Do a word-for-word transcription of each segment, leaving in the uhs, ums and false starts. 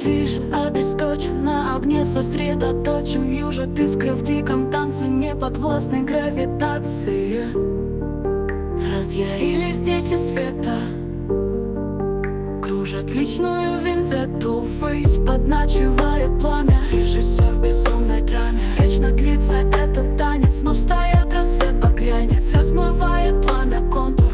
Обездвижен, обесточен, на огне сосредоточен, вьюжит искры в диком танце неподвластной гравитации. Разъярились дети света, кружат личную вендетту ввысь, подначивает пламя. Режиссер в безумной драме, вечно длится этот танец, но встает рассвет багрянец, размывает пламя контур.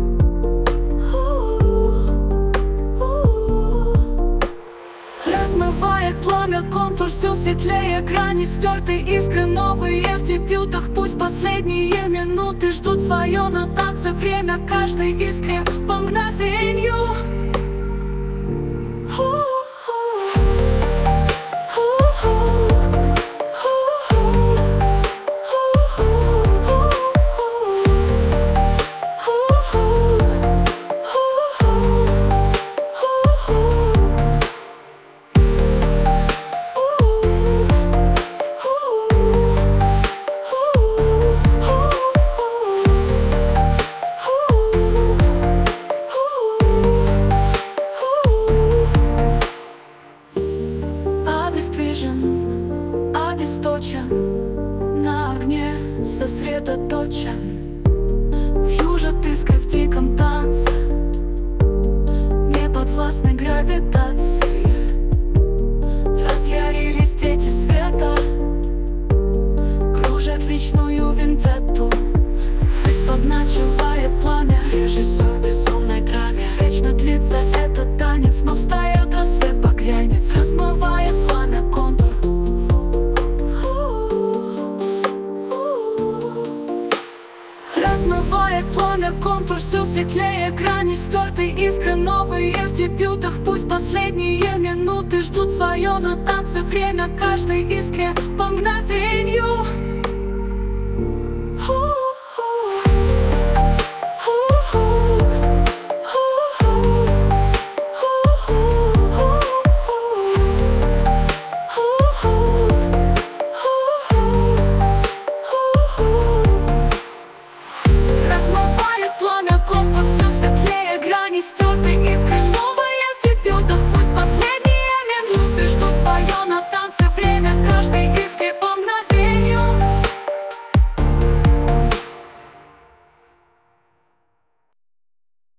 Размывает пламя контур, все светлее грани, стерты искры новые в дебютах. Пусть последние минуты ждут свое на танце время, каждой искре по мгновенью. Обесточен, на огне сосредоточен, вьюжит искры в диком танце неподвластной гравитации. Разъярились дети света, кружат личную вендетту ввысь, подначивает пламя. Режиссер в безумной драме, вечно длится этот танец, но встает рассвет багрянец, размывает пламя контур. Размывает пламя контур, все светлее грани, стерты искры новые в дебютах. Пусть последние минуты ждут свое на танце время, каждой искре по мгновенью.